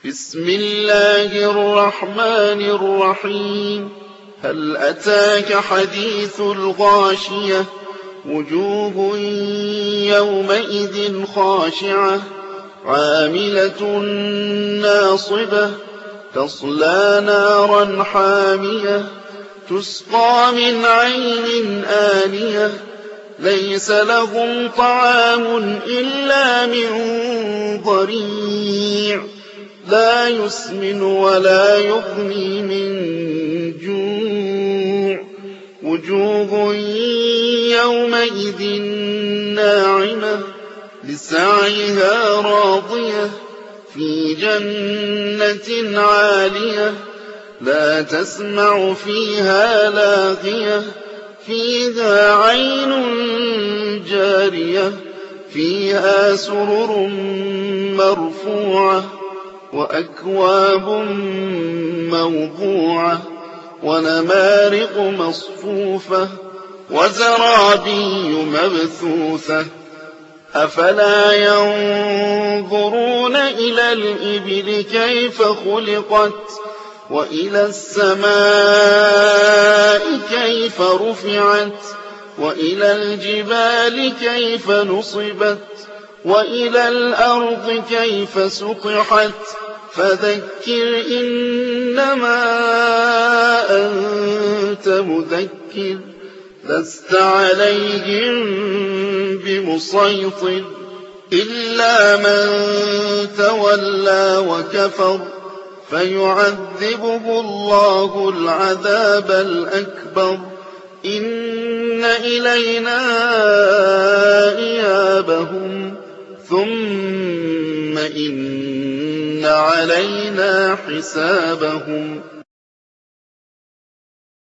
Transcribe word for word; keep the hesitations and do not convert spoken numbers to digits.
بسم الله الرحمن الرحيم هل أتاك حديث الغاشية وجوه يومئذ خاشعة عاملة ناصبة تصلى نارا حامية تسقى من عين آنية ليس لهم طعام إلا من ضريع لا يسمن ولا يغني من جوع وجوه يومئذ ناعمة لسعيها راضية في جنة عالية لا تسمع فيها لاغية فيها عين جارية فيها سرر مرفوعة وأكواب موضوعة ونمارق مصفوفة وزرابي مبثوثة أفلا ينظرون إلى الإبل كيف خلقت وإلى السماء كيف رفعت وإلى الجبال كيف نصبت وإلى الأرض كيف سطحت فذكر إنما أنت مذكر لست عليهم بمسيطر إلا من تولى وكفر فيعذبه الله العذاب الأكبر إن إلينا إيابهم ثم إن علينا حسابهم